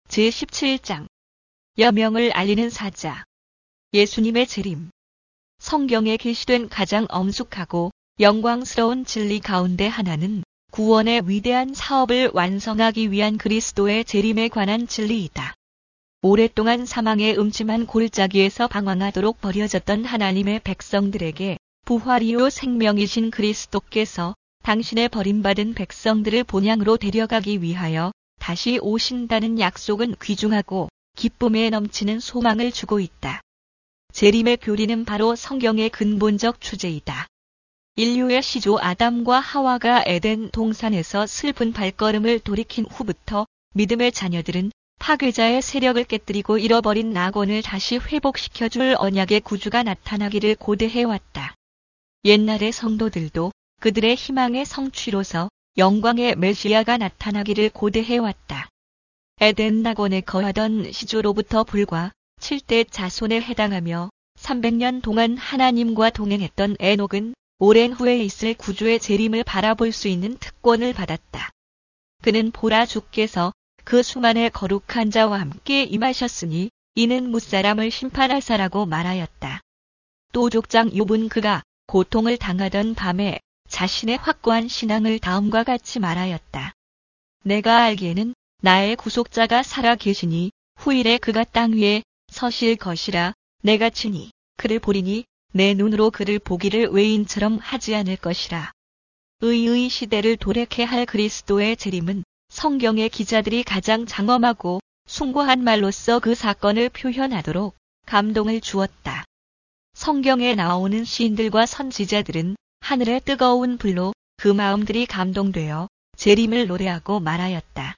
제17장 여명을 알리는 사자. 예수님의 재림. 성경에 계시된 가장 엄숙하고 영광스러운 진리 가운데 하나는 구원의 위대한 사업을 완성하기 위한 그리스도의 재림에 관한 진리이다. 오랫동안 사망의 음침한 골짜기에서 방황하도록 버려졌던 하나님의 백성들에게 부활이요 생명이신 그리스도께서 당신의 버림받은 백성들을 본향으로 데려가기 위하여 다시 오신다는 약속은 귀중하고 기쁨에 넘치는 소망을 주고 있다. 재림의 교리는 바로 성경의 근본적 주제이다. 인류의 시조 아담과 하와가 에덴 동산에서 슬픈 발걸음을 돌이킨 후부터 믿음의 자녀들은 파괴자의 세력을 깨뜨리고 잃어버린 낙원을 다시 회복시켜줄 언약의 구주가 나타나기를 고대해왔다. 옛날의 성도들도 그들의 희망의 성취로서 영광의 메시아가 나타나기를 고대해왔다. 에덴 낙원에 거하던 시조로부터 불과 7대 자손에 해당하며 300년 동안 하나님과 동행했던 에녹은 오랜 후에 있을 구주의 재림을 바라볼 수 있는 특권을 받았다. 그는 보라 주께서 그 수만의 거룩한 자와 함께 임하셨으니 이는 무사람을 심판하사라고 말하였다. 또 족장 욥은 그가 고통을 당하던 밤에 자신의 확고한 신앙을 다음과 같이 말하였다. 내가 알기에는 나의 구속자가 살아 계시니 후일에 그가 땅 위에 서실 것이라. 내가 친히 그를 보리니 내 눈으로 그를 보기를 외인처럼 하지 않을 것이라. 의의 시대를 도래케 할 그리스도의 재림은 성경의 기자들이 가장 장엄하고 숭고한 말로써 그 사건을 표현하도록 감동을 주었다. 성경에 나오는 시인들과 선지자들은 하늘의 뜨거운 불로 그 마음들이 감동되어 재림을 노래하고 말하였다.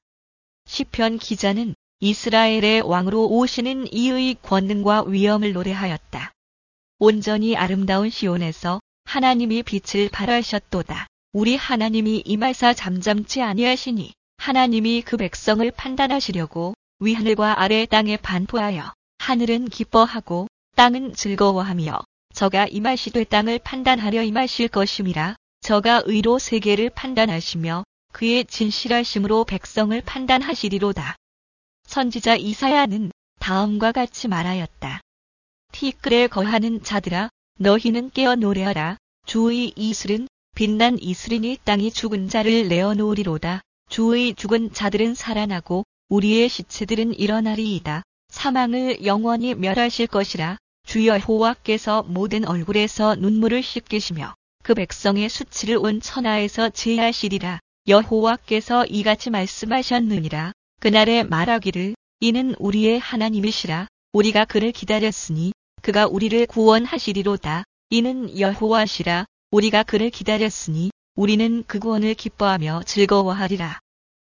시편 기자는 이스라엘의 왕으로 오시는 이의 권능과 위엄을 노래하였다. 온전히 아름다운 시온에서 하나님이 빛을 발하셨도다. 우리 하나님이 임하사 잠잠치 아니하시니 하나님이 그 백성을 판단하시려고 위하늘과 아래 땅에 반포하여 하늘은 기뻐하고 땅은 즐거워하며 저가 임하시되 땅을 판단하려 임하실 것임이라. 저가 의로 세계를 판단하시며 그의 진실하심으로 백성을 판단하시리로다. 선지자 이사야는 다음과 같이 말하였다. 티끌에 거하는 자들아 너희는 깨어 노래하라. 주의 이슬은 빛난 이슬이니 땅이 죽은 자를 내어놓으리로다. 주의 죽은 자들은 살아나고 우리의 시체들은 일어나리이다. 사망을 영원히 멸하실 것이라. 주 여호와께서 모든 얼굴에서 눈물을 씻기시며 그 백성의 수치를 온 천하에서 제하시리라. 여호와께서 이같이 말씀하셨느니라. 그날에 말하기를 이는 우리의 하나님이시라. 우리가 그를 기다렸으니 그가 우리를 구원하시리로다. 이는 여호와시라. 우리가 그를 기다렸으니 우리는 그 구원을 기뻐하며 즐거워하리라.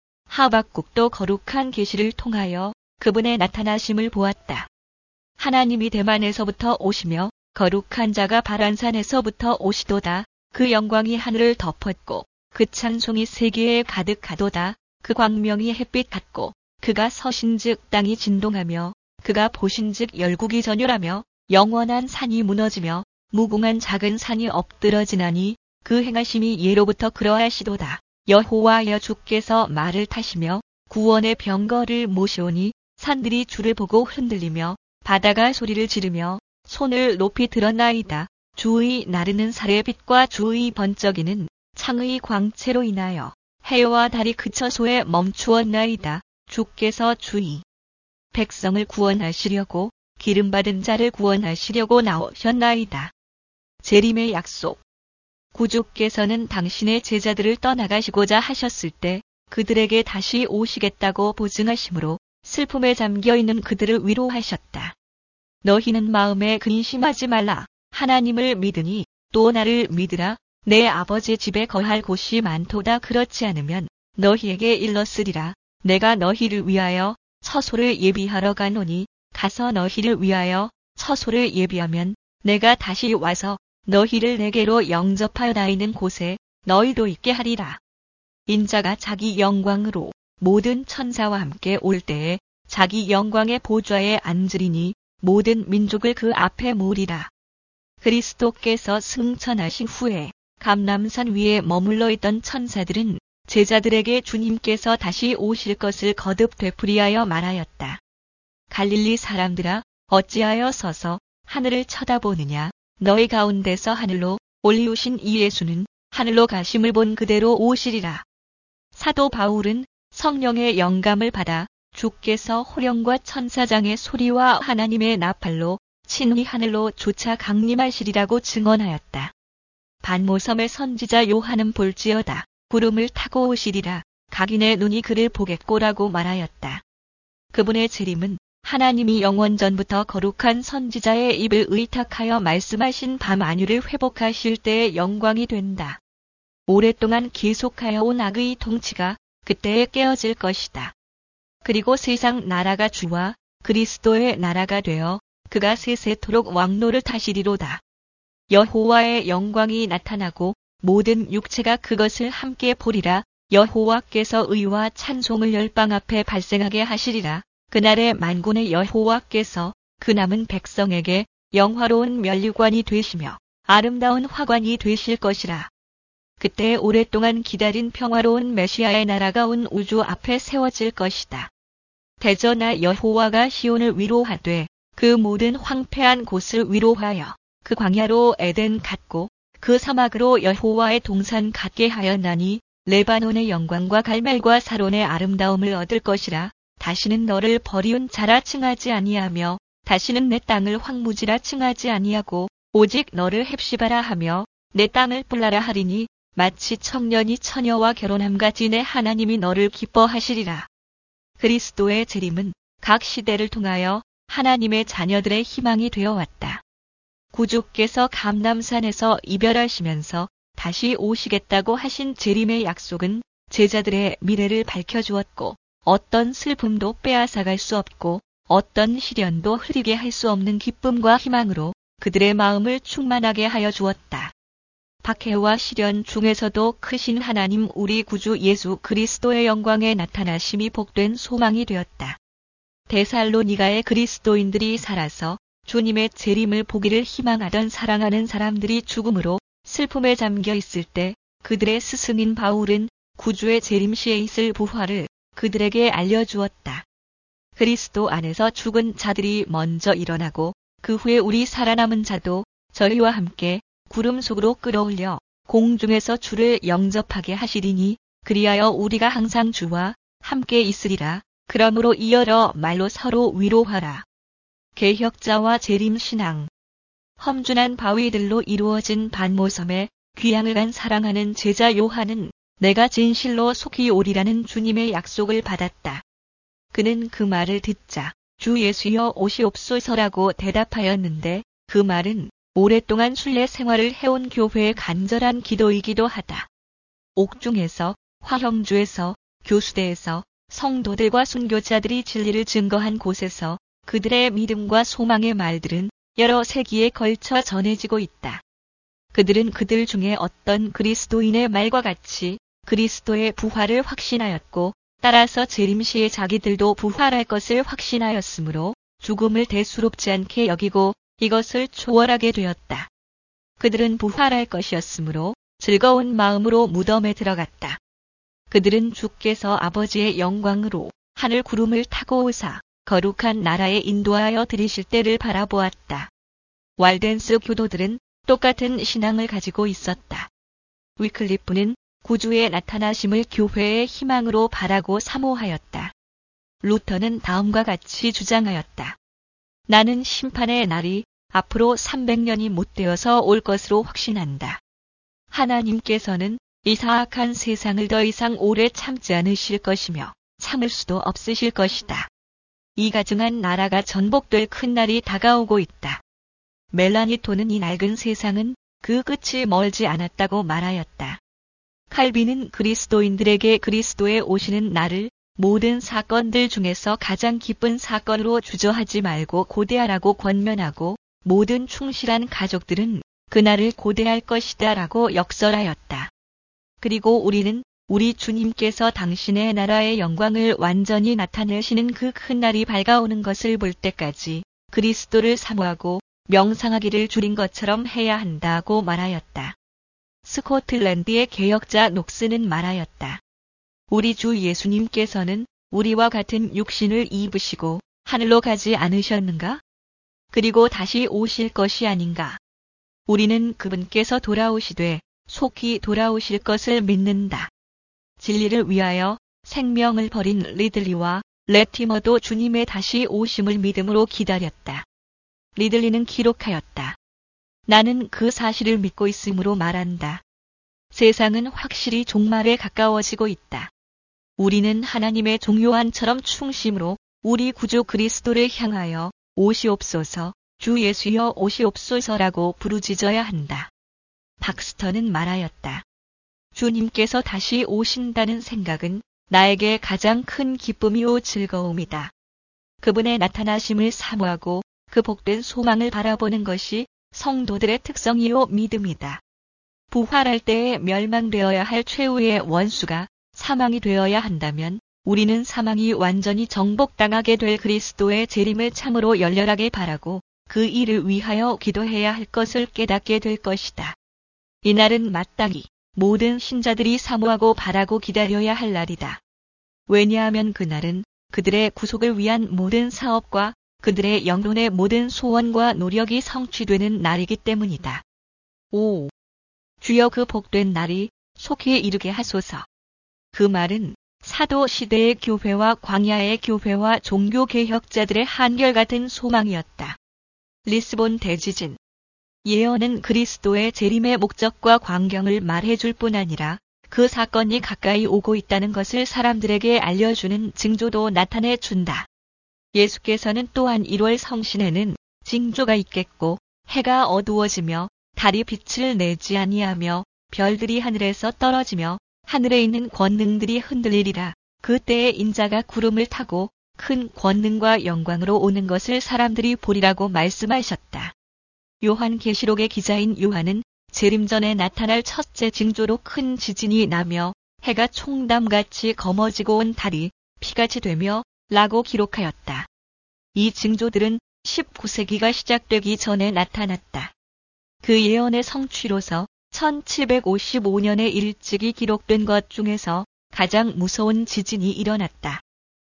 하박국도 거룩한 계시를 통하여 그분의 나타나심을 보았다. 하나님이 대만에서부터 오시며 거룩한 자가 바란산에서부터 오시도다. 그 영광이 하늘을 덮었고 그 찬송이 세계에 가득하도다. 그 광명이 햇빛 같고 그가 서신즉 땅이 진동하며 그가 보신즉 열국이 전율하며 영원한 산이 무너지며 무궁한 작은 산이 엎드러지나니 그 행하심이 예로부터 그러하시도다. 여호와여 주께서 말을 타시며 구원의 병거를 모시오니 산들이 주를 보고 흔들리며 바다가 소리를 지르며 손을 높이 들었나이다. 주의 나르는 살의 빛과 주의 번쩍이는 창의 광채로 인하여 해와 달이 그쳐 소에 멈추었나이다. 주께서 주의 백성을 구원하시려고 기름받은 자를 구원하시려고 나오셨나이다. 재림의 약속. 구주께서는 당신의 제자들을 떠나가시고자 하셨을 때 그들에게 다시 오시겠다고 보증하심으로 슬픔에 잠겨있는 그들을 위로하셨다. 너희는 마음에 근심하지 말라. 하나님을 믿으니 또 나를 믿으라. 내 아버지 집에 거할 곳이 많도다. 그렇지 않으면 너희에게 일렀으리라. 내가 너희를 위하여 처소를 예비하러 가노니 가서 너희를 위하여 처소를 예비하면 내가 다시 와서 너희를 내게로 영접하여 다니는 곳에 너희도 있게 하리라. 인자가 자기 영광으로 모든 천사와 함께 올 때에 자기 영광의 보좌에 앉으리니 모든 민족을 그 앞에 모으리라. 그리스도께서 승천하신 후에 감람산 위에 머물러 있던 천사들은 제자들에게 주님께서 다시 오실 것을 거듭 되풀이하여 말하였다. 갈릴리 사람들아, 어찌하여 서서 하늘을 쳐다보느냐. 너희 가운데서 하늘로 올리우신 이 예수는 하늘로 가심을 본 그대로 오시리라. 사도 바울은 성령의 영감을 받아 주께서 호령과 천사장의 소리와 하나님의 나팔로 친히 하늘로 쫓아 강림하시리라고 증언하였다. 반모섬의 선지자 요한은 볼지어다 구름을 타고 오시리라. 각인의 눈이 그를 보겠고라고 말하였다. 그분의 재림은 하나님이 영원전부터 거룩한 선지자의 입을 의탁하여 말씀하신 바 만유를 회복하실 때의 영광이 된다. 오랫동안 계속하여 온 악의 통치가 그때에 깨어질 것이다. 그리고 세상 나라가 주와 그리스도의 나라가 되어 그가 세세토록 왕노를 타시리로다. 여호와의 영광이 나타나고 모든 육체가 그것을 함께 보리라. 여호와께서 의와 찬송을 열방 앞에 발생하게 하시리라. 그날에 만군의 여호와께서 그 남은 백성에게 영화로운 면류관이 되시며 아름다운 화관이 되실 것이라. 그때 오랫동안 기다린 평화로운 메시아의 나라가 온 우주 앞에 세워질 것이다. 대저나 여호와가 시온을 위로하되 그 모든 황폐한 곳을 위로하여 그 광야로 에덴 같고 그 사막으로 여호와의 동산 같게 하였나니 레바논의 영광과 갈멜과 사론의 아름다움을 얻을 것이라. 다시는 너를 버리운 자라 칭하지 아니하며 다시는 내 땅을 황무지라 칭하지 아니하고 오직 너를 헵시바라 하며 내 땅을 뿔라라 하리니 마치 청년이 처녀와 결혼함같이 내 하나님이 너를 기뻐하시리라. 그리스도의 재림은 각 시대를 통하여 하나님의 자녀들의 희망이 되어 왔다. 구주께서 감람산에서 이별하시면서 다시 오시겠다고 하신 재림의 약속은 제자들의 미래를 밝혀주었고 어떤 슬픔도 빼앗아갈 수 없고 어떤 시련도 흐리게 할 수 없는 기쁨과 희망으로 그들의 마음을 충만하게 하여 주었다. 박해와 시련 중에서도 크신 하나님 우리 구주 예수 그리스도의 영광에 나타나심이 복된 소망이 되었다. 데살로니가의 그리스도인들이 살아서 주님의 재림을 보기를 희망하던 사랑하는 사람들이 죽음으로 슬픔에 잠겨 있을 때 그들의 스승인 바울은 구주의 재림 시에 있을 부활을 그들에게 알려주었다. 그리스도 안에서 죽은 자들이 먼저 일어나고 그 후에 우리 살아남은 자도 저희와 함께 구름 속으로 끌어올려 공중에서 주를 영접하게 하시리니 그리하여 우리가 항상 주와 함께 있으리라. 그러므로 이 여러 말로 서로 위로하라. 개혁자와 재림신앙. 험준한 바위들로 이루어진 반모섬에 귀향을 간 사랑하는 제자 요한은 내가 진실로 속히 오리라는 주님의 약속을 받았다. 그는 그 말을 듣자 주 예수여 오시옵소서라고 대답하였는데 그 말은 오랫동안 순례 생활을 해온 교회의 간절한 기도이기도 하다. 옥중에서, 화형주에서, 교수대에서 성도들과 순교자들이 진리를 증거한 곳에서 그들의 믿음과 소망의 말들은 여러 세기에 걸쳐 전해지고 있다. 그들은 그들 중에 어떤 그리스도인의 말과 같이 그리스도의 부활을 확신하였고 따라서 재림 시에 자기들도 부활할 것을 확신하였으므로 죽음을 대수롭지 않게 여기고 이것을 초월하게 되었다. 그들은 부활할 것이었으므로 즐거운 마음으로 무덤에 들어갔다. 그들은 주께서 아버지의 영광으로 하늘 구름을 타고 오사 거룩한 나라에 인도하여 들이실 때를 바라보았다. 왈덴스 교도들은 똑같은 신앙을 가지고 있었다. 위클리프는 구주의 나타나심을 교회의 희망으로 바라고 사모하였다. 루터는 다음과 같이 주장하였다. 나는 심판의 날이 앞으로 300년이 못되어서 올 것으로 확신한다. 하나님께서는 이 사악한 세상을 더 이상 오래 참지 않으실 것이며 참을 수도 없으실 것이다. 이 가증한 나라가 전복될 큰 날이 다가오고 있다. 멜라니토는 이 낡은 세상은 그 끝이 멀지 않았다고 말하였다. 칼빈은 그리스도인들에게 그리스도의 오시는 날을 모든 사건들 중에서 가장 기쁜 사건으로 주저하지 말고 고대하라고 권면하고 모든 충실한 가족들은 그날을 고대할 것이다 라고 역설하였다. 그리고 우리는 우리 주님께서 당신의 나라의 영광을 완전히 나타내시는 그 큰 날이 밝아오는 것을 볼 때까지 그리스도를 사모하고 명상하기를 줄인 것처럼 해야 한다고 말하였다. 스코틀랜드의 개혁자 녹스는 말하였다. 우리 주 예수님께서는 우리와 같은 육신을 입으시고 하늘로 가지 않으셨는가? 그리고 다시 오실 것이 아닌가? 우리는 그분께서 돌아오시되 속히 돌아오실 것을 믿는다. 진리를 위하여 생명을 버린 리들리와 레티머도 주님의 다시 오심을 믿음으로 기다렸다. 리들리는 기록하였다. 나는 그 사실을 믿고 있으므로 말한다. 세상은 확실히 종말에 가까워지고 있다. 우리는 하나님의 종요한처럼 충심으로 우리 구주 그리스도를 향하여 오시옵소서, 주 예수여 오시옵소서라고 부르짖어야 한다. 박스터는 말하였다. 주님께서 다시 오신다는 생각은 나에게 가장 큰 기쁨이요 즐거움이다. 그분의 나타나심을 사모하고 그 복된 소망을 바라보는 것이 성도들의 특성이요 믿음이다. 부활할 때에 멸망되어야 할 최후의 원수가 사망이 되어야 한다면 우리는 사망이 완전히 정복당하게 될 그리스도의 재림을 참으로 열렬하게 바라고 그 일을 위하여 기도해야 할 것을 깨닫게 될 것이다. 이날은 마땅히 모든 신자들이 사모하고 바라고 기다려야 할 날이다. 왜냐하면 그날은 그들의 구속을 위한 모든 사업과 그들의 영혼의 모든 소원과 노력이 성취되는 날이기 때문이다. 오, 주여 그 복된 날이 속히 이르게 하소서. 그 말은 사도 시대의 교회와 광야의 교회와 종교개혁자들의 한결같은 소망이었다. 리스본 대지진. 예언은 그리스도의 재림의 목적과 광경을 말해줄 뿐 아니라 그 사건이 가까이 오고 있다는 것을 사람들에게 알려주는 징조도 나타내준다. 예수께서는 또한 1월 성신에는 징조가 있겠고 해가 어두워지며 달이 빛을 내지 아니하며 별들이 하늘에서 떨어지며 하늘에 있는 권능들이 흔들리리라. 그때에 인자가 구름을 타고 큰 권능과 영광으로 오는 것을 사람들이 보리라고 말씀하셨다. 요한계시록의 기자인 요한은 재림 전에 나타날 첫째 징조로 큰 지진이 나며 해가 총담같이 검어지고 온 달이 피같이 되며 라고 기록하였다. 이 징조들은 19세기가 시작되기 전에 나타났다. 그 예언의 성취로서 1755년에 일찍이 기록된 것 중에서 가장 무서운 지진이 일어났다.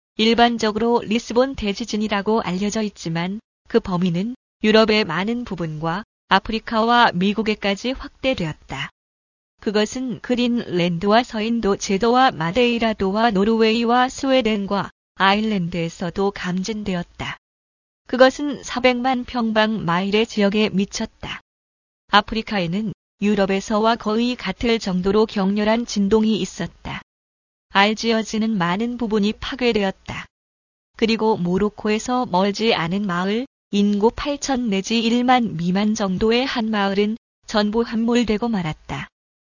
일반적으로 리스본 대지진이라고 알려져 있지만 그 범위는 유럽의 많은 부분과 아프리카와 미국에까지 확대되었다. 그것은 그린랜드와 서인도 제도와 마데이라도와 노르웨이와 스웨덴과 아일랜드에서도 감진되었다. 그것은 400만 평방 마일의 지역에 미쳤다. 아프리카에는 유럽에서와 거의 같을 정도로 격렬한 진동이 있었다. 알지어지는 많은 부분이 파괴되었다. 그리고 모로코에서 멀지 않은 마을, 인구 8천 내지 1만 미만 정도의 한 마을은 전부 함몰되고 말았다.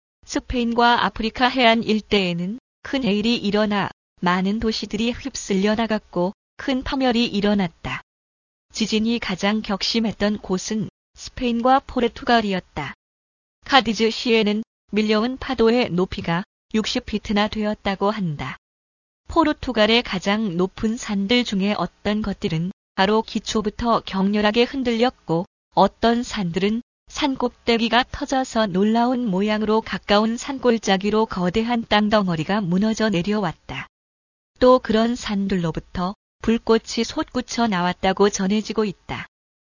스페인과 아프리카 해안 일대에는 큰 해일이 일어나 많은 도시들이 휩쓸려 나갔고 큰 파멸이 일어났다. 지진이 가장 격심했던 곳은 스페인과 포르투갈이었다. 카디즈 시에는 밀려온 파도의 높이가 60피트나 되었다고 한다. 포르투갈의 가장 높은 산들 중에 어떤 것들은 바로 기초부터 격렬하게 흔들렸고 어떤 산들은 산 꼭대기가 터져서 놀라운 모양으로 가까운 산골짜기로 거대한 땅덩어리가 무너져 내려왔다. 또 그런 산들로부터 불꽃이 솟구쳐 나왔다고 전해지고 있다.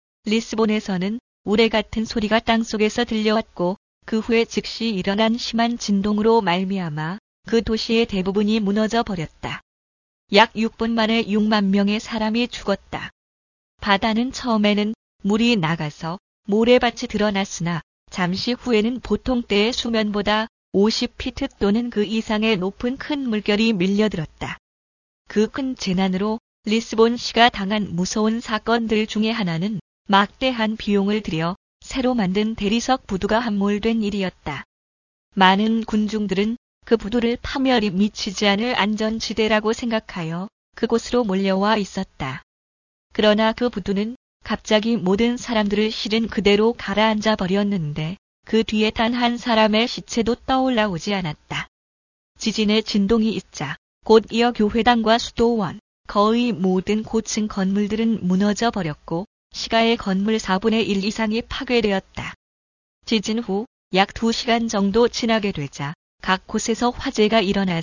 리스본에서는 우레 같은 소리가 땅속에서 들려왔고 그 후에 즉시 일어난 심한 진동으로 말미암아 그 도시의 대부분이 무너져 버렸다. 약 6분 만에 6만 명의 사람이 죽었다. 바다는 처음에는 물이 나가서 모래밭이 드러났으나 잠시 후에는 보통 때의 수면보다 50피트 또는 그 이상의 높은 큰 물결이 밀려들었다. 그 큰 재난으로 리스본시가 당한 무서운 사건들 중에 하나는 막대한 비용을 들여 새로 만든 대리석 부두가 함몰된 일이었다. 많은 군중들은 그 부두를 파멸이 미치지 않을 안전지대라고 생각하여 그곳으로 몰려와 있었다. 그러나 그 부두는 갑자기 모든 사람들을 실은 그대로 가라앉아 버렸는데 그 뒤에 단 한 사람의 시체도 떠올라오지 않았다. 지진의 진동이 있자 곧 이어 교회당과 수도원, 거의 모든 고층 건물들은 무너져 버렸고 시가의 건물 4분의 1 이상이 파괴되었다. 지진 후 약 2시간 정도 지나게 되자 각 곳에서 화재가 일어나서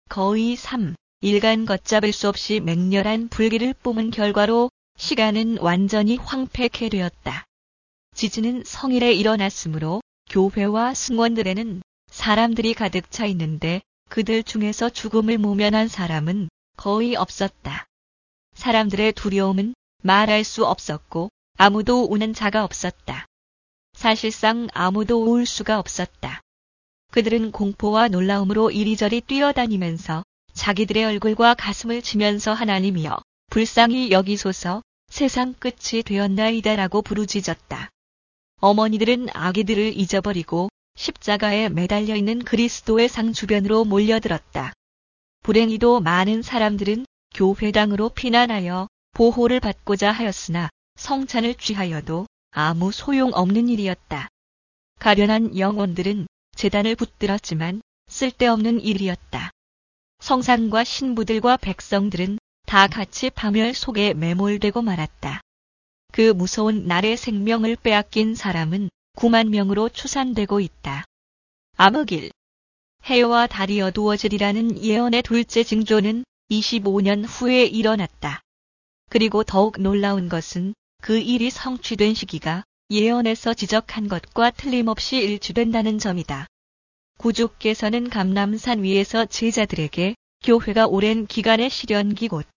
거의 3일간 걷잡을 수 없이 맹렬한 불길을 뿜은 결과로 시간은 완전히 황폐케 되었다. 지진은 성일에 일어났으므로 교회와 승원들에는 사람들이 가득 차 있는데 그들 중에서 죽음을 모면한 사람은 거의 없었다. 사람들의 두려움은 말할 수 없었고 아무도 우는 자가 없었다. 사실상 아무도 울 수가 없었다. 그들은 공포와 놀라움으로 이리저리 뛰어다니면서 자기들의 얼굴과 가슴을 치면서 하나님이여 불쌍히 여기소서 세상 끝이 되었나이다라고 부르짖었다. 어머니들은 아기들을 잊어버리고 십자가에 매달려 있는 그리스도의 상 주변으로 몰려들었다. 불행히도 많은 사람들은 교회당으로 피난하여 보호를 받고자 하였으나 성찬을 취하여도 아무 소용없는 일이었다. 가련한 영혼들은 제단을 붙들었지만 쓸데없는 일이었다. 성상과 신부들과 백성들은 다 같이 파멸 속에 매몰되고 말았다. 그 무서운 날의 생명을 빼앗긴 사람은 9만 명으로 추산되고 있다. 암흑일, 해와 달이 어두워지리라는 예언의 둘째 징조는 25년 후에 일어났다. 그리고 더욱 놀라운 것은 그 일이 성취된 시기가 예언에서 지적한 것과 틀림없이 일치된다는 점이다. 구주께서는 감람산 위에서 제자들에게 교회가 오랜 기간의 시련기 곧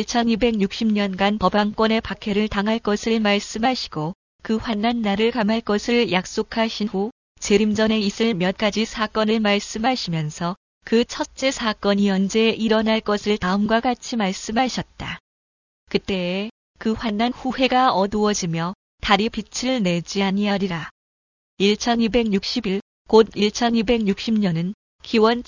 1260년간 법왕권의 박해를 당할 것을 말씀하시고 그 환난 날을 감할 것을 약속하신 후 재림 전에 있을 몇 가지 사건을 말씀하시면서 그 첫째 사건이 언제 일어날 것을 다음과 같이 말씀하셨다. 그때에 그 환난 후해가 어두워지며 달이 빛을 내지 아니하리라. 1260일 곧 1260년은 기원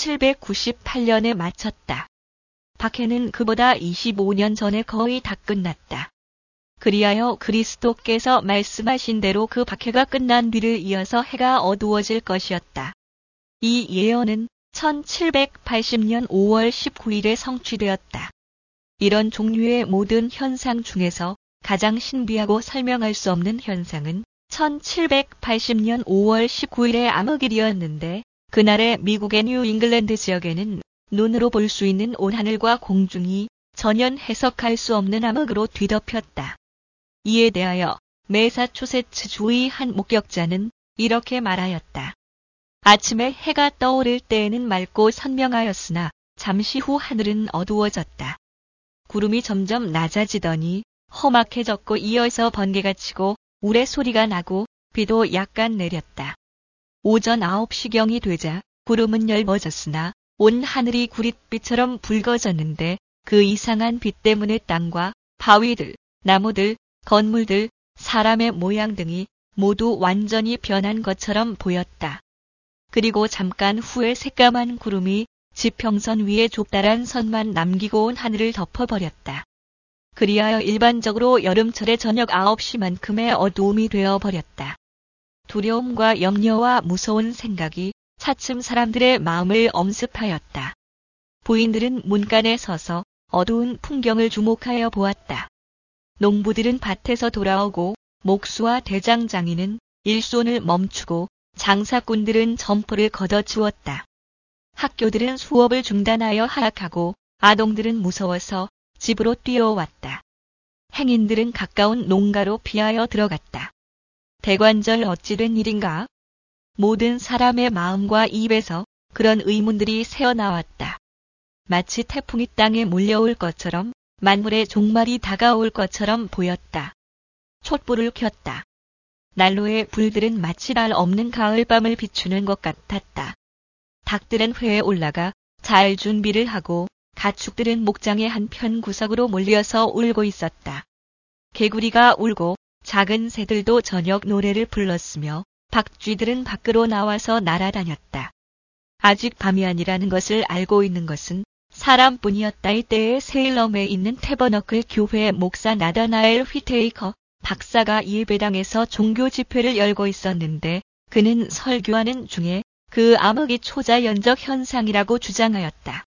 1798년에 마쳤다. 박해는 그보다 25년 전에 거의 다 끝났다. 그리하여 그리스도께서 말씀하신 대로 그 박해가 끝난 뒤를 이어서 해가 어두워질 것이었다. 이 예언은 1780년 5월 19일에 성취되었다. 이런 종류의 모든 현상 중에서 가장 신비하고 설명할 수 없는 현상은 1780년 5월 19일의 암흑일이었는데 그날의 미국의 뉴 잉글랜드 지역에는 눈으로 볼 수 있는 온 하늘과 공중이 전혀 해석할 수 없는 암흑으로 뒤덮였다. 이에 대하여 매사추세츠 주의 한 목격자는 이렇게 말하였다. 아침에 해가 떠오를 때에는 맑고 선명하였으나 잠시 후 하늘은 어두워졌다. 구름이 점점 낮아지더니 험악해졌고 이어서 번개가 치고 우레 소리가 나고 비도 약간 내렸다. 오전 9시경이 되자 구름은 엷어졌으나 온 하늘이 구릿빛처럼 붉어졌는데 그 이상한 빛 때문에 땅과 바위들, 나무들, 건물들, 사람의 모양 등이 모두 완전히 변한 것처럼 보였다. 그리고 잠깐 후에 새까만 구름이 지평선 위에 좁다란 선만 남기고 온 하늘을 덮어버렸다. 그리하여 일반적으로 여름철의 저녁 9시만큼의 어두움이 되어버렸다. 두려움과 염려와 무서운 생각이 차츰 사람들의 마음을 엄습하였다. 부인들은 문간에 서서 어두운 풍경을 주목하여 보았다. 농부들은 밭에서 돌아오고 목수와 대장장이는 일손을 멈추고 장사꾼들은 점포를 걷어치웠다. 학교들은 수업을 중단하여 하악하고 아동들은 무서워서 집으로 뛰어왔다. 행인들은 가까운 농가로 피하여 들어갔다. 대관절 어찌 된 일인가? 모든 사람의 마음과 입에서 그런 의문들이 새어나왔다. 마치 태풍이 땅에 몰려올 것처럼 만물의 종말이 다가올 것처럼 보였다. 촛불을 켰다. 난로의 불들은 마치 달 없는 가을밤을 비추는 것 같았다. 닭들은 회에 올라가 잘 준비를 하고 가축들은 목장의 한편 구석으로 몰려서 울고 있었다. 개구리가 울고 작은 새들도 저녁 노래를 불렀으며 박쥐들은 밖으로 나와서 날아다녔다. 아직 밤이 아니라는 것을 알고 있는 것은 사람뿐이었다. 이때에 세일럼에 있는 태버너클 교회 목사 나다나엘 휘테이커 박사가 예배당에서 종교 집회를 열고 있었는데 그는 설교하는 중에 그 암흑이 초자연적 현상이라고 주장하였다.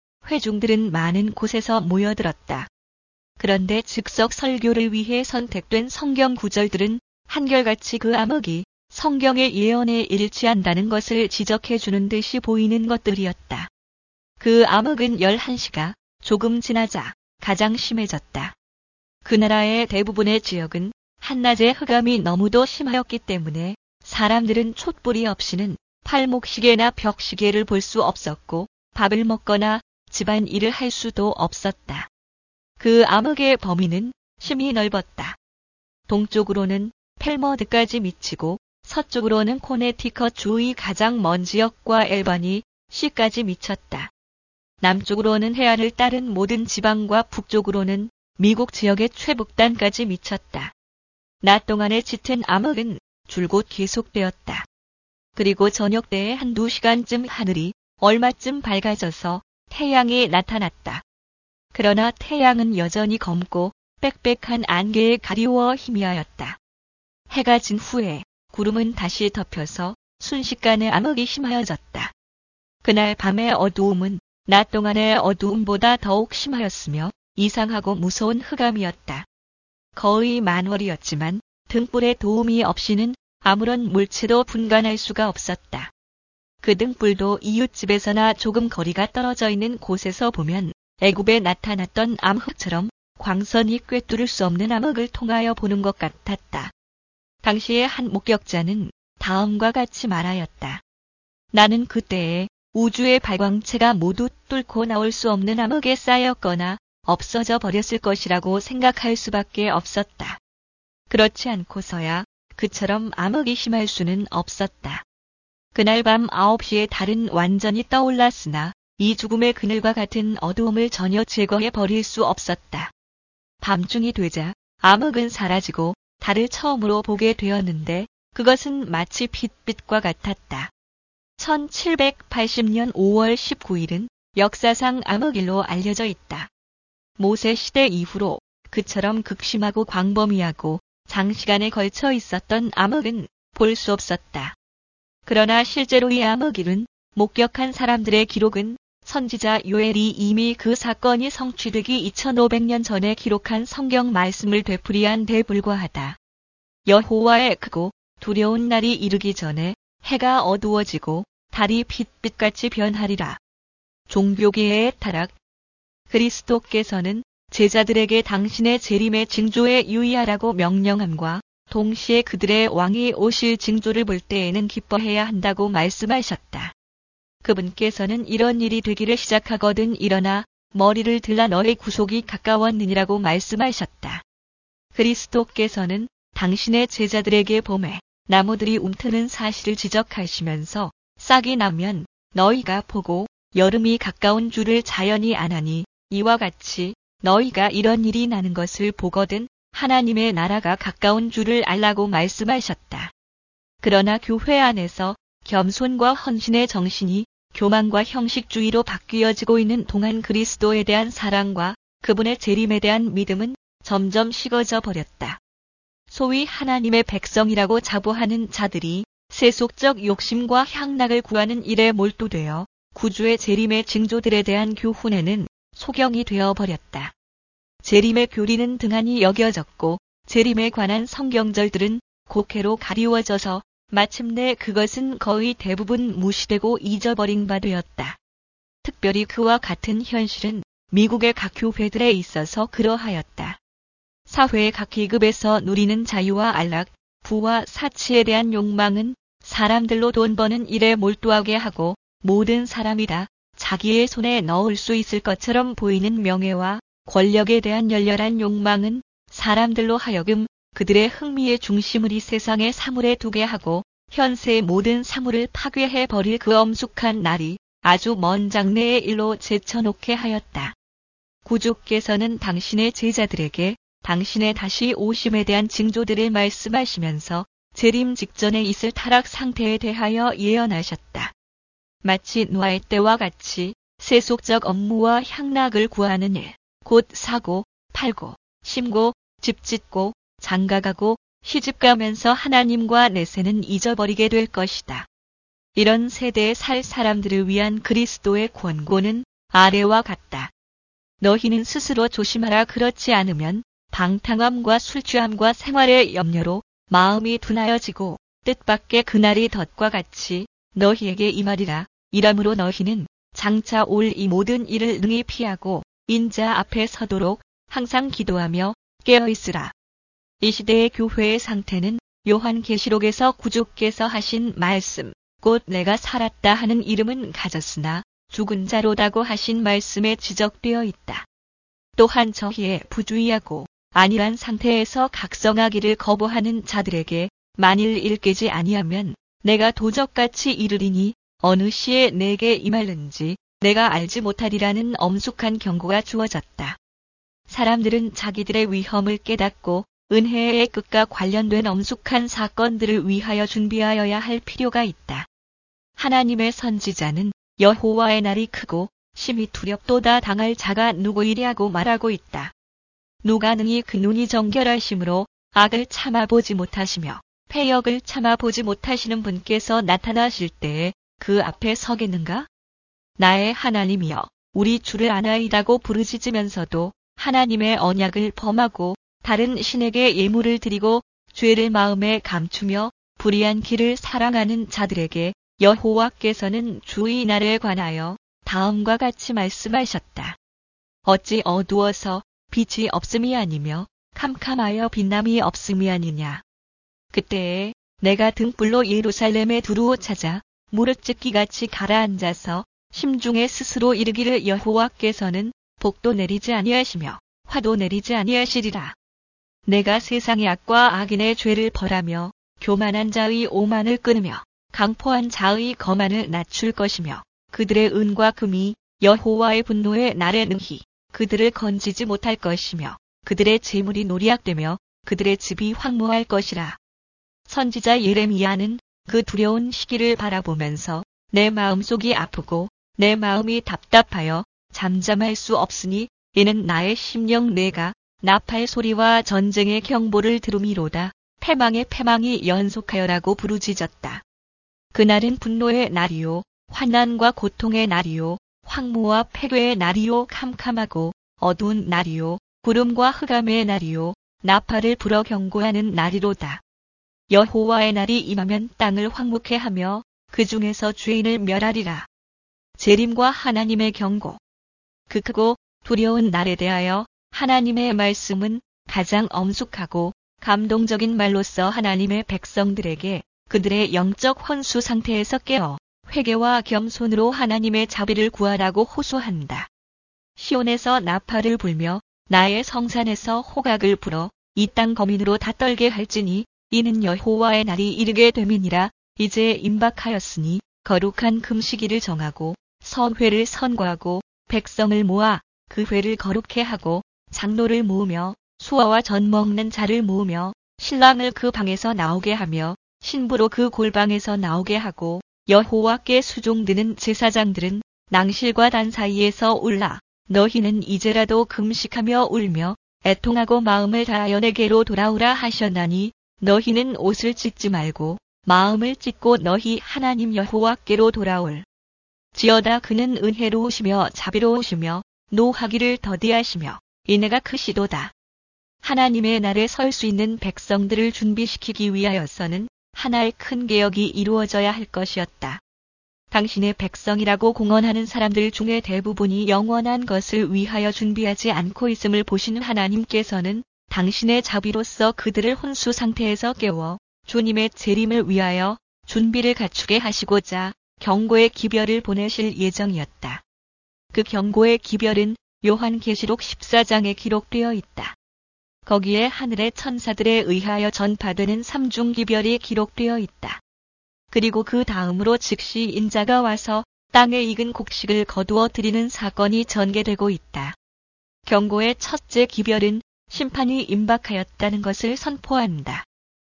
회중들은 많은 곳에서 모여들었다. 그런데 즉석 설교를 위해 선택된 성경 구절들은 한결같이 그 암흑이 성경의 예언에 일치한다는 것을 지적해 주는 듯이 보이는 것들이었다. 그 암흑은 11시가 조금 지나자 가장 심해졌다. 그 나라의 대부분의 지역은 한낮에 흑암이 너무도 심하였기 때문에 사람들은 촛불이 없이는 팔목시계나 벽시계를 볼 수 없었고 밥을 먹거나 집안 일을 할 수도 없었다. 그 암흑의 범위는 심히 넓었다. 동쪽으로는 펠머드까지 미치고 서쪽으로는 코네티컷 주의 가장 먼 지역과 엘바니 시까지 미쳤다. 남쪽으로는 해안을 따른 모든 지방과 북쪽으로는 미국 지역의 최북단까지 미쳤다. 낮 동안의 짙은 암흑은 줄곧 계속되었다. 그리고 저녁 때에 한두 시간쯤 하늘이 얼마쯤 밝아져서 태양이 나타났다. 그러나 태양은 여전히 검고 빽빽한 안개에 가리워 희미하였다. 해가 진 후에 구름은 다시 덮여서 순식간에 암흑이 심하여졌다. 그날 밤의 어두움은 낮 동안의 어두움보다 더욱 심하였으며 이상하고 무서운 흑암이었다. 거의 만월이었지만 등불의 도움이 없이는 아무런 물체도 분간할 수가 없었다. 그 등불도 이웃집에서나 조금 거리가 떨어져 있는 곳에서 보면 애굽에 나타났던 암흑처럼 광선이 꿰뚫을 수 없는 암흑을 통하여 보는 것 같았다. 당시의 한 목격자는 다음과 같이 말하였다. 나는 그때에 우주의 발광체가 모두 뚫고 나올 수 없는 암흑에 쌓였거나 없어져 버렸을 것이라고 생각할 수밖에 없었다. 그렇지 않고서야 그처럼 암흑이 심할 수는 없었다. 그날 밤 9시에 달은 완전히 떠올랐으나 이 죽음의 그늘과 같은 어두움을 전혀 제거해 버릴 수 없었다. 밤중이 되자 암흑은 사라지고 달을 처음으로 보게 되었는데 그것은 마치 빛빛과 같았다. 1780년 5월 19일은 역사상 암흑일로 알려져 있다. 모세 시대 이후로 그처럼 극심하고 광범위하고 장시간에 걸쳐 있었던 암흑은 볼 수 없었다. 그러나 실제로 이 암흑일은 목격한 사람들의 기록은 선지자 요엘이 이미 그 사건이 성취되기 2500년 전에 기록한 성경 말씀을 되풀이한 데 불과하다. 여호와의 크고 두려운 날이 이르기 전에 해가 어두워지고 달이 빛빛같이 변하리라. 종교계의 타락. 그리스도께서는 제자들에게 당신의 재림의 징조에 유의하라고 명령함과 동시에 그들의 왕이 오실 징조를 볼 때에는 기뻐해야 한다고 말씀하셨다. 그분께서는 이런 일이 되기를 시작하거든 일어나 머리를 들라 너의 구속이 가까웠느니라고 말씀하셨다. 그리스도께서는 당신의 제자들에게 봄에 나무들이 움트는 사실을 지적하시면서 싹이 나면 너희가 보고 여름이 가까운 줄을 자연히 아나니 이와 같이 너희가 이런 일이 나는 것을 보거든 하나님의 나라가 가까운 줄을 알라고 말씀하셨다. 그러나 교회 안에서 겸손과 헌신의 정신이 교만과 형식주의로 바뀌어지고 있는 동안 그리스도에 대한 사랑과 그분의 재림에 대한 믿음은 점점 식어져 버렸다. 소위 하나님의 백성이라고 자부하는 자들이 세속적 욕심과 향락을 구하는 일에 몰두되어 구주의 재림의 징조들에 대한 교훈에는 소경이 되어 버렸다. 재림의 교리는 등한히 여겨졌고 재림에 관한 성경절들은 곡해로 가리워져서 마침내 그것은 거의 대부분 무시되고 잊어버린 바 되었다. 특별히 그와 같은 현실은 미국의 각 교회들에 있어서 그러하였다. 사회의 각 계급에서 누리는 자유와 안락, 부와 사치에 대한 욕망은 사람들로 돈 버는 일에 몰두하게 하고 모든 사람이 다 자기의 손에 넣을 수 있을 것처럼 보이는 명예와 권력에 대한 열렬한 욕망은 사람들로 하여금 그들의 흥미의 중심을 이 세상의 사물에 두게 하고 현세의 모든 사물을 파괴해 버릴 그 엄숙한 날이 아주 먼 장래의 일로 제쳐놓게 하였다. 구주께서는 당신의 제자들에게 당신의 다시 오심에 대한 징조들을 말씀하시면서 재림 직전에 있을 타락 상태에 대하여 예언하셨다. 마치 노아의 때와 같이 세속적 업무와 향락을 구하는 일, 곧 사고, 팔고, 심고, 집 짓고, 장가가고, 시집가면서 하나님과 내세는 잊어버리게 될 것이다. 이런 세대에 살 사람들을 위한 그리스도의 권고는 아래와 같다. 너희는 스스로 조심하라. 그렇지 않으면 방탕함과 술취함과 생활의 염려로 마음이 둔하여지고 뜻밖의 그날이 덫과 같이 너희에게 임하리라. 이러므로 너희는 장차 올 이 모든 일을 능히 피하고 인자 앞에 서도록 항상 기도하며 깨어있으라. 이 시대의 교회의 상태는 요한계시록에서 구주께서 하신 말씀, 곧 내가 살았다 하는 이름은 가졌으나 죽은 자로다고 하신 말씀에 지적되어 있다. 또한 저희의 부주의하고 안일한 상태에서 각성하기를 거부하는 자들에게 만일 일깨지 아니하면 내가 도적같이 이르리니 어느 시에 내게 임할는지 내가 알지 못하리라는 엄숙한 경고가 주어졌다. 사람들은 자기들의 위험을 깨닫고 은혜의 끝과 관련된 엄숙한 사건들을 위하여 준비하여야 할 필요가 있다. 하나님의 선지자는 여호와의 날이 크고 심히 두렵도다 당할 자가 누구이랴고 말하고 있다. 누가 능히 그 눈이 정결하심으로 악을 참아보지 못하시며 패역을 참아보지 못하시는 분께서 나타나실 때에 그 앞에 서겠는가? 나의 하나님이여 우리 주를 아나이다고 부르짖으면서도 하나님의 언약을 범하고 다른 신에게 예물을 드리고 죄를 마음에 감추며 불의한 길을 사랑하는 자들에게 여호와께서는 주의 날에 관하여 다음과 같이 말씀하셨다. 어찌 어두워서 빛이 없음이 아니며 캄캄하여 빛남이 없음이 아니냐. 그때에 내가 등불로 예루살렘에 두루 찾아 무릇찍기같이 가라앉아서 심중에 스스로 이르기를 여호와께서는 복도 내리지 아니하시며 화도 내리지 아니하시리라. 내가 세상의 악과 악인의 죄를 벌하며 교만한 자의 오만을 끊으며 강포한 자의 거만을 낮출 것이며 그들의 은과 금이 여호와의 분노의 날에 능히 그들을 건지지 못할 것이며 그들의 재물이 노략되며 그들의 집이 황무할 것이라. 선지자 예레미야는 그 두려운 시기를 바라보면서 내 마음속이 아프고 내 마음이 답답하여 잠잠할 수 없으니 이는 나의 심령 내가 나팔 소리와 전쟁의 경보를 들음이로다. 패망의 패망이 연속하여라고 부르짖었다. 그날은 분노의 날이요 환난과 고통의 날이요 황무와 폐괴의 날이요 캄캄하고 어두운 날이요 구름과 흑암의 날이요 나팔을 불어 경고하는 날이로다. 여호와의 날이 임하면 땅을 황무케 하며 그 중에서 죄인을 멸하리라. 재림과 하나님의 경고. 그 크고 두려운 날에 대하여 하나님의 말씀은 가장 엄숙하고 감동적인 말로써 하나님의 백성들에게 그들의 영적 혼수 상태에서 깨어 회개와 겸손으로 하나님의 자비를 구하라고 호소한다. 시온에서 나팔을 불며 나의 성산에서 호각을 불어 이 땅 거민으로 다 떨게 할지니 이는 여호와의 날이 이르게 됨이니라. 이제 임박하였으니 거룩한 금시기를 정하고 선회를 선고하고 백성을 모아 그 회를 거룩해 하고 장로를 모으며 수아와 전 먹는 자를 모으며 신랑을 그 방에서 나오게 하며 신부로 그 골방에서 나오게 하고 여호와께 수종드는 제사장들은 낭실과 단 사이에서 올라 너희는 이제라도 금식하며 울며 애통하고 마음을 다하여 내게로 돌아오라 하셨나니 너희는 옷을 찢지 말고 마음을 찢고 너희 하나님 여호와께로 돌아올 지어다. 그는 은혜로우시며 자비로우시며 노하기를 더디하시며 인애가 크시도다. 하나님의 날에 설 수 있는 백성들을 준비시키기 위하여서는 하나의 큰 개혁이 이루어져야 할 것이었다. 당신의 백성이라고 공언하는 사람들 중에 대부분이 영원한 것을 위하여 준비하지 않고 있음을 보시는 하나님께서는 당신의 자비로써 그들을 혼수 상태에서 깨워 주님의 재림을 위하여 준비를 갖추게 하시고자 경고의 기별을 보내실 예정이었다. 그 경고의 기별은 요한계시록 14장에 기록되어 있다. 거기에 하늘의 천사들에 의하여 전파되는 삼중기별이 기록되어 있다. 그리고 그 다음으로 즉시 인자가 와서 땅에 익은 곡식을 거두어 드리는 사건이 전개되고 있다. 경고의 첫째 기별은 심판이 임박하였다는 것을 선포한다.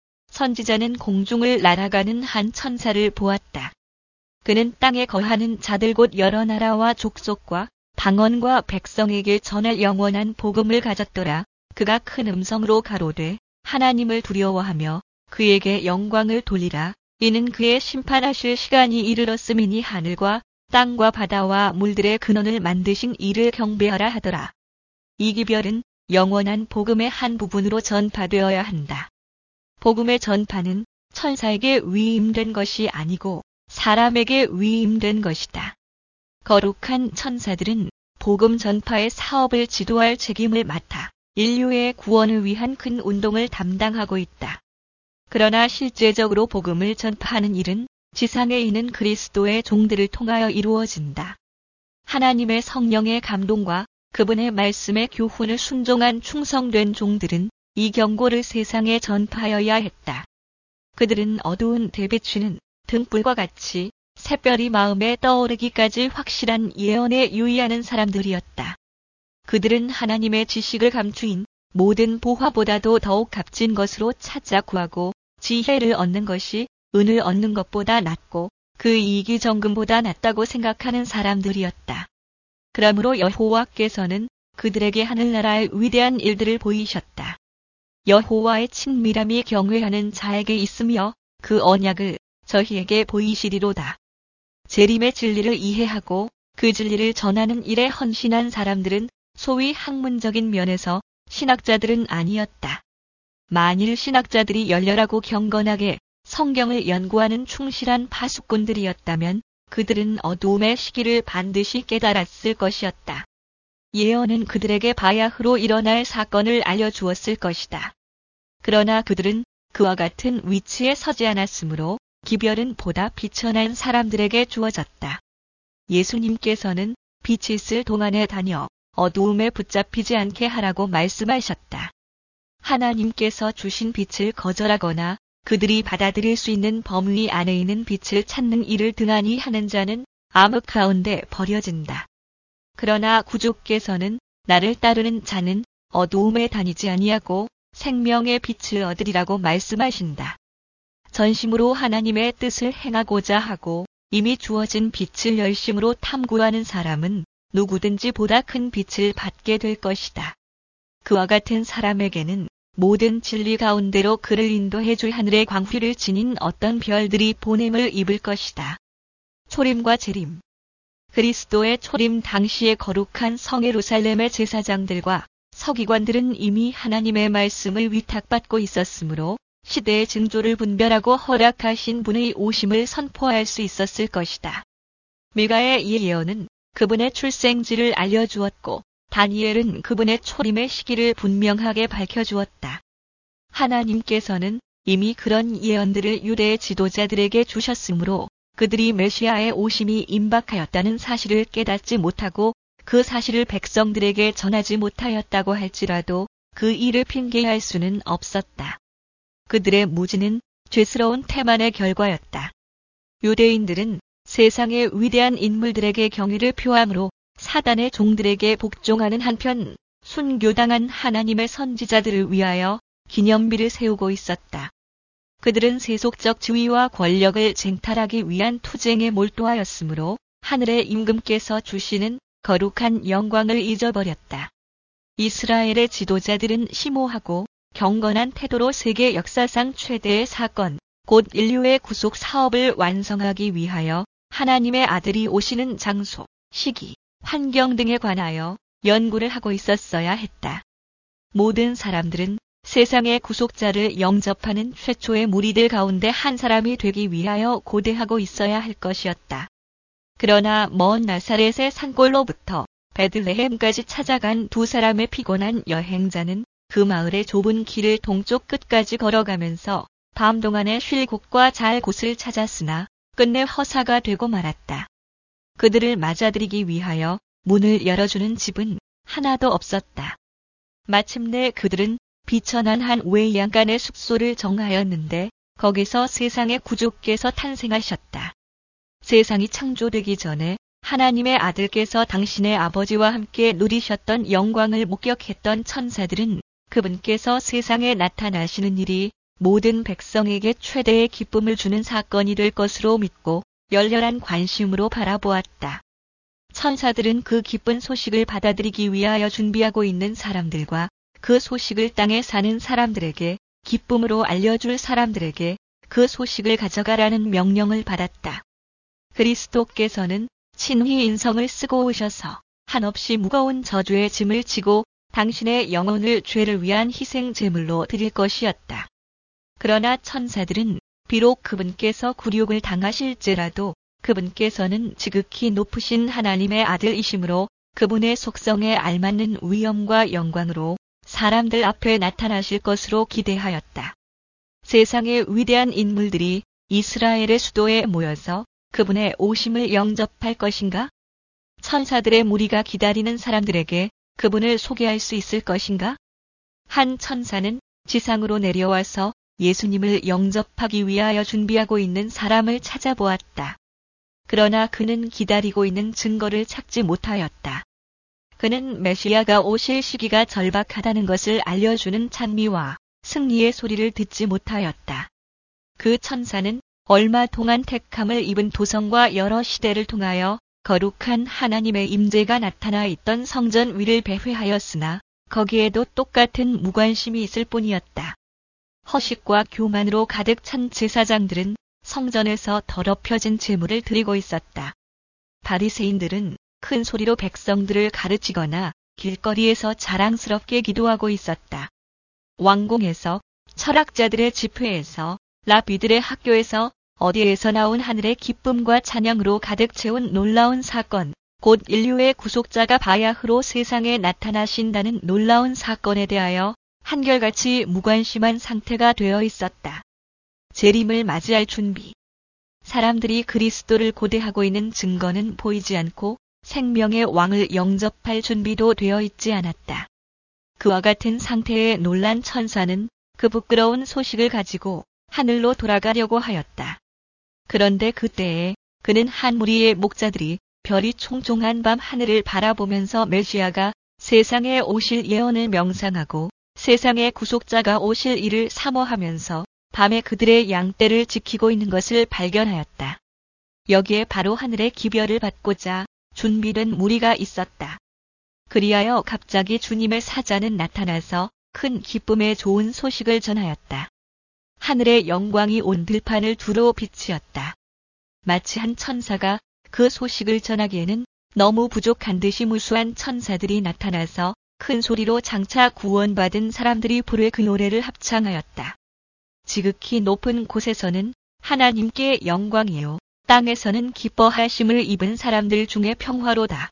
선지자는 공중을 날아가는 한 천사를 보았다. 그는 땅에 거하는 자들 곧 여러 나라와 족속과 방언과 백성에게 전할 영원한 복음을 가졌더라. 그가 큰 음성으로 가로되 하나님을 두려워하며 그에게 영광을 돌리라. 이는 그의 심판하실 시간이 이르렀음이니 하늘과 땅과 바다와 물들의 근원을 만드신 이를 경배하라 하더라. 이 기별은 영원한 복음의 한 부분으로 전파되어야 한다. 복음의 전파는 천사에게 위임된 것이 아니고 사람에게 위임된 것이다. 거룩한 천사들은 복음 전파의 사업을 지도할 책임을 맡아 인류의 구원을 위한 큰 운동을 담당하고 있다. 그러나 실제적으로 복음을 전파하는 일은 지상에 있는 그리스도의 종들을 통하여 이루어진다. 하나님의 성령의 감동과 그분의 말씀의 교훈을 순종한 충성된 종들은 이 경고를 세상에 전파하여야 했다. 그들은 어두운 대비추는 등불과 같이 샛별이 마음에 떠오르기까지 확실한 예언에 유의하는 사람들이었다. 그들은 하나님의 지식을 감추인 모든 보화보다도 더욱 값진 것으로 찾아 구하고 지혜를 얻는 것이 은을 얻는 것보다 낫고 그 이익이 정금보다 낫다고 생각하는 사람들이었다. 그러므로 여호와께서는 그들에게 하늘나라의 위대한 일들을 보이셨다. 여호와의 친밀함이 경외하는 자에게 있으며 그 언약을 저희에게 보이시리로다. 재림의 진리를 이해하고 그 진리를 전하는 일에 헌신한 사람들은 소위 학문적인 면에서 신학자들은 아니었다. 만일 신학자들이 열렬하고 경건하게 성경을 연구하는 충실한 파수꾼들이었다면 그들은 어두움의 시기를 반드시 깨달았을 것이었다. 예언은 그들에게 바야흐로 일어날 사건을 알려주었을 것이다. 그러나 그들은 그와 같은 위치에 서지 않았으므로 기별은 보다 비천한 사람들에게 주어졌다. 예수님께서는 빛이 있을 동안에 다녀 어두움에 붙잡히지 않게 하라고 말씀하셨다. 하나님께서 주신 빛을 거절하거나 그들이 받아들일 수 있는 범위 안에 있는 빛을 찾는 일을 등한히 하는 자는 암흑 가운데 버려진다. 그러나 구주께서는 나를 따르는 자는 어두움에 다니지 아니하고 생명의 빛을 얻으리라고 말씀하신다. 전심으로 하나님의 뜻을 행하고자 하고 이미 주어진 빛을 열심으로 탐구하는 사람은 누구든지 보다 큰 빛을 받게 될 것이다. 그와 같은 사람에게는 모든 진리 가운데로 그를 인도해 줄 하늘의 광휘를 지닌 어떤 별들이 보냄을 입을 것이다. 초림과 재림. 그리스도의 초림 당시의 거룩한 성 예루살렘의 제사장들과 서기관들은 이미 하나님의 말씀을 위탁받고 있었으므로 시대의 징조를 분별하고 허락하신 분의 오심을 선포할 수 있었을 것이다. 미가의 이 예언은 그분의 출생지를 알려주었고 다니엘은 그분의 초림의 시기를 분명하게 밝혀주었다. 하나님께서는 이미 그런 예언들을 유대의 지도자들에게 주셨으므로 그들이 메시아의 오심이 임박하였다는 사실을 깨닫지 못하고 그 사실을 백성들에게 전하지 못하였다고 할지라도 그 일을 핑계할 수는 없었다. 그들의 무지는 죄스러운 태만의 결과였다. 유대인들은 세상의 위대한 인물들에게 경의를 표함으로 사단의 종들에게 복종하는 한편 순교당한 하나님의 선지자들을 위하여 기념비를 세우고 있었다. 그들은 세속적 지위와 권력을 쟁탈하기 위한 투쟁에 몰두하였으므로 하늘의 임금께서 주시는 거룩한 영광을 잊어버렸다. 이스라엘의 지도자들은 심오하고 경건한 태도로 세계 역사상 최대의 사건, 곧 인류의 구속 사업을 완성하기 위하여 하나님의 아들이 오시는 장소, 시기, 환경 등에 관하여 연구를 하고 있었어야 했다. 모든 사람들은 세상의 구속자를 영접하는 최초의 무리들 가운데 한 사람이 되기 위하여 고대하고 있어야 할 것이었다. 그러나 먼 나사렛의 산골로부터 베들레헴까지 찾아간 두 사람의 피곤한 여행자는 그 마을의 좁은 길을 동쪽 끝까지 걸어가면서 밤 동안에 쉴 곳과 잘 곳을 찾았으나 끝내 허사가 되고 말았다. 그들을 맞아들이기 위하여 문을 열어주는 집은 하나도 없었다. 마침내 그들은 비천한 한 외양간의 숙소를 정하였는데 거기서 세상의 구주께서 탄생하셨다. 세상이 창조되기 전에 하나님의 아들께서 당신의 아버지와 함께 누리셨던 영광을 목격했던 천사들은 그분께서 세상에 나타나시는 일이 모든 백성에게 최대의 기쁨을 주는 사건이 될 것으로 믿고 열렬한 관심으로 바라보았다. 천사들은 그 기쁜 소식을 받아들이기 위하여 준비하고 있는 사람들과 그 소식을 땅에 사는 사람들에게, 기쁨으로 알려줄 사람들에게 그 소식을 가져가라는 명령을 받았다. 그리스도께서는 친히 인성을 쓰고 오셔서 한없이 무거운 저주의 짐을 지고 당신의 영혼을 죄를 위한 희생 제물로 드릴 것이었다. 그러나 천사들은 비록 그분께서 굴욕을 당하실지라도 그분께서는 지극히 높으신 하나님의 아들이시므로 그분의 속성에 알맞는 위엄과 영광으로 사람들 앞에 나타나실 것으로 기대하였다. 세상의 위대한 인물들이 이스라엘의 수도에 모여서 그분의 오심을 영접할 것인가? 천사들의 무리가 기다리는 사람들에게 그분을 소개할 수 있을 것인가? 한 천사는 지상으로 내려와서 예수님을 영접하기 위하여 준비하고 있는 사람을 찾아보았다. 그러나 그는 기다리고 있는 증거를 찾지 못하였다. 그는 메시아가 오실 시기가 절박하다는 것을 알려주는 찬미와 승리의 소리를 듣지 못하였다. 그 천사는 얼마 동안 택함을 입은 도성과 여러 시대를 통하여 거룩한 하나님의 임재가 나타나 있던 성전 위를 배회하였으나 거기에도 똑같은 무관심이 있을 뿐이었다. 허식과 교만으로 가득 찬 제사장들은 성전에서 더럽혀진 제물을 드리고 있었다. 바리새인들은 큰 소리로 백성들을 가르치거나 길거리에서 자랑스럽게 기도하고 있었다. 왕궁에서, 철학자들의 집회에서, 랍비들의 학교에서, 어디에서 나온 하늘의 기쁨과 찬양으로 가득 채운 놀라운 사건, 곧 인류의 구속자가 바야흐로 세상에 나타나신다는 놀라운 사건에 대하여 한결같이 무관심한 상태가 되어 있었다. 재림을 맞이할 준비. 사람들이 그리스도를 고대하고 있는 증거는 보이지 않고 생명의 왕을 영접할 준비도 되어 있지 않았다. 그와 같은 상태의 놀란 천사는 그 부끄러운 소식을 가지고 하늘로 돌아가려고 하였다. 그런데 그때에 그는 한 무리의 목자들이 별이 총총한 밤 하늘을 바라보면서 메시아가 세상에 오실 예언을 명상하고 세상의 구속자가 오실 일을 사모하면서 밤에 그들의 양떼를 지키고 있는 것을 발견하였다. 여기에 바로 하늘의 기별을 받고자 준비된 무리가 있었다. 그리하여 갑자기 주님의 사자는 나타나서 큰 기쁨의 좋은 소식을 전하였다. 하늘의 영광이 온 들판을 두루 비치었다. 마치 한 천사가 그 소식을 전하기에는 너무 부족한 듯이 무수한 천사들이 나타나서 큰 소리로 장차 구원받은 사람들이 부를 그 노래를 합창하였다. 지극히 높은 곳에서는 하나님께 영광이요, 땅에서는 기뻐하심을 입은 사람들 중에 평화로다.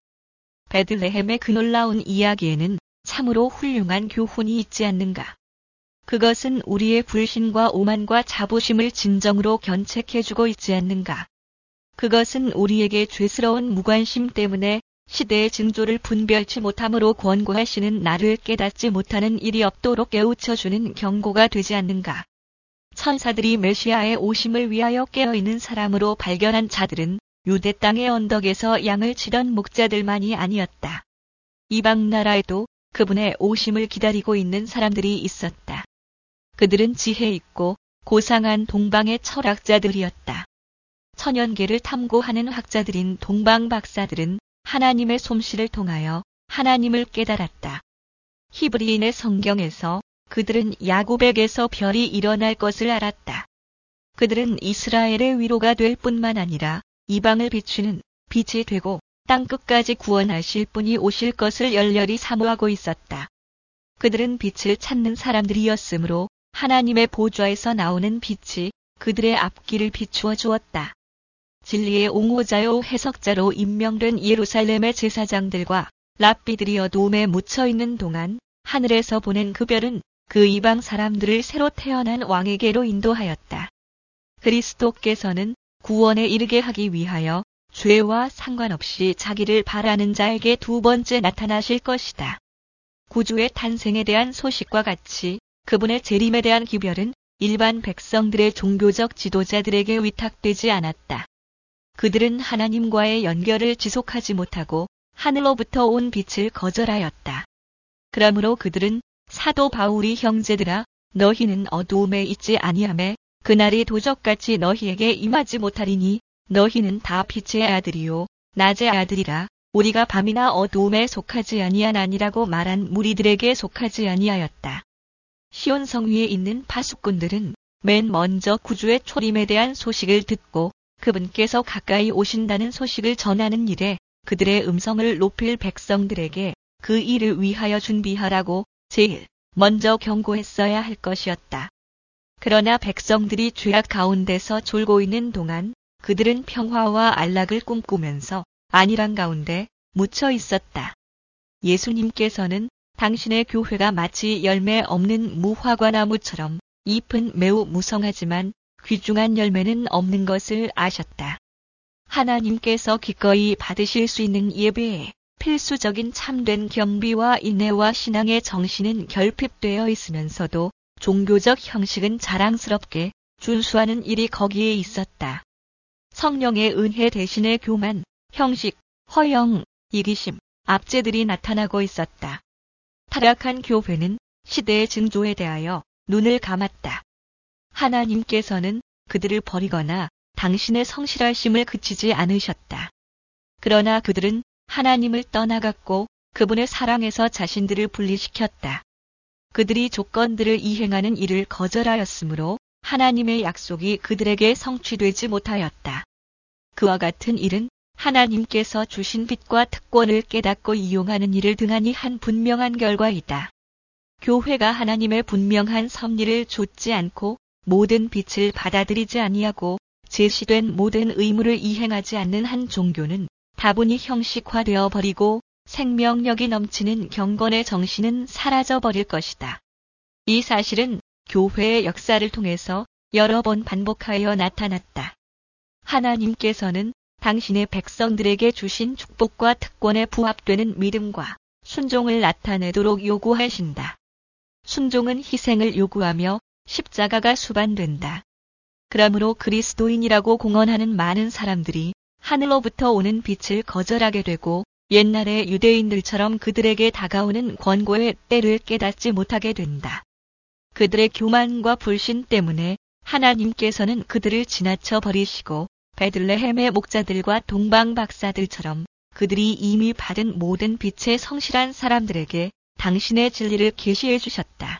베들레헴의 그 놀라운 이야기에는 참으로 훌륭한 교훈이 있지 않는가. 그것은 우리의 불신과 오만과 자부심을 진정으로 견책해주고 있지 않는가. 그것은 우리에게 죄스러운 무관심 때문에 시대의 징조를 분별치 못함으로 권고하시는 나를 깨닫지 못하는 일이 없도록 깨우쳐주는 경고가 되지 않는가. 천사들이 메시아의 오심을 위하여 깨어있는 사람으로 발견한 자들은 유대 땅의 언덕에서 양을 치던 목자들만이 아니었다. 이방 나라에도 그분의 오심을 기다리고 있는 사람들이 있었다. 그들은 지혜 있고 고상한 동방의 철학자들이었다. 천연계를 탐구하는 학자들인 동방 박사들은 하나님의 솜씨를 통하여 하나님을 깨달았다. 히브리인의 성경에서 그들은 야곱에게서 별이 일어날 것을 알았다. 그들은 이스라엘의 위로가 될 뿐만 아니라 이방을 비추는 빛이 되고 땅끝까지 구원하실 분이 오실 것을 열렬히 사모하고 있었다. 그들은 빛을 찾는 사람들이었으므로 하나님의 보좌에서 나오는 빛이 그들의 앞길을 비추어 주었다. 진리의 옹호자요 해석자로 임명된 예루살렘의 제사장들과 랍비들이 어두움에 묻혀있는 동안 하늘에서 보낸 그 별은 그 이방 사람들을 새로 태어난 왕에게로 인도하였다. 그리스도께서는 구원에 이르게 하기 위하여 죄와 상관없이 자기를 바라는 자에게 두 번째 나타나실 것이다. 구주의 탄생에 대한 소식과 같이 그분의 재림에 대한 기별은 일반 백성들의 종교적 지도자들에게 위탁되지 않았다. 그들은 하나님과의 연결을 지속하지 못하고 하늘로부터 온 빛을 거절하였다. 그러므로 그들은 사도 바울이 형제들아 너희는 어두움에 있지 아니하매 그날이 도적같이 너희에게 임하지 못하리니 너희는 다 빛의 아들이요 낮의 아들이라 우리가 밤이나 어두움에 속하지 아니하나니라고 말한 무리들에게 속하지 아니하였다. 시온성 위에 있는 파수꾼들은 맨 먼저 구주의 초림에 대한 소식을 듣고 그분께서 가까이 오신다는 소식을 전하는 일에 그들의 음성을 높일 백성들에게 그 일을 위하여 준비하라고 제일 먼저 경고했어야 할 것이었다. 그러나 백성들이 죄악 가운데서 졸고 있는 동안 그들은 평화와 안락을 꿈꾸면서 안일한 가운데 묻혀 있었다. 예수님께서는 당신의 교회가 마치 열매 없는 무화과 나무처럼 잎은 매우 무성하지만 귀중한 열매는 없는 것을 아셨다. 하나님께서 기꺼이 받으실 수 있는 예배에 필수적인 참된 겸비와 인내와 신앙의 정신은 결핍되어 있으면서도 종교적 형식은 자랑스럽게 준수하는 일이 거기에 있었다. 성령의 은혜 대신에 교만, 형식, 허영, 이기심, 압제들이 나타나고 있었다. 타락한 교회는 시대의 징조에 대하여 눈을 감았다. 하나님께서는 그들을 버리거나 당신의 성실하심을 그치지 않으셨다. 그러나 그들은 하나님을 떠나갔고 그분의 사랑에서 자신들을 분리시켰다. 그들이 조건들을 이행하는 일을 거절하였으므로 하나님의 약속이 그들에게 성취되지 못하였다. 그와 같은 일은 하나님께서 주신 빛과 특권을 깨닫고 이용하는 일을 등한히 한 분명한 결과이다. 교회가 하나님의 분명한 섭리를 좇지 않고 모든 빛을 받아들이지 아니하고 제시된 모든 의무를 이행하지 않는 한 종교는 다분히 형식화되어 버리고 생명력이 넘치는 경건의 정신은 사라져 버릴 것이다. 이 사실은 교회의 역사를 통해서 여러 번 반복하여 나타났다. 하나님께서는 당신의 백성들에게 주신 축복과 특권에 부합되는 믿음과 순종을 나타내도록 요구하신다. 순종은 희생을 요구하며 십자가가 수반된다. 그러므로 그리스도인이라고 공언하는 많은 사람들이 하늘로부터 오는 빛을 거절하게 되고 옛날의 유대인들처럼 그들에게 다가오는 권고의 때를 깨닫지 못하게 된다. 그들의 교만과 불신 때문에 하나님께서는 그들을 지나쳐 버리시고 베들레헴의 목자들과 동방 박사들처럼 그들이 이미 받은 모든 빛의 성실한 사람들에게 당신의 진리를 계시해 주셨다.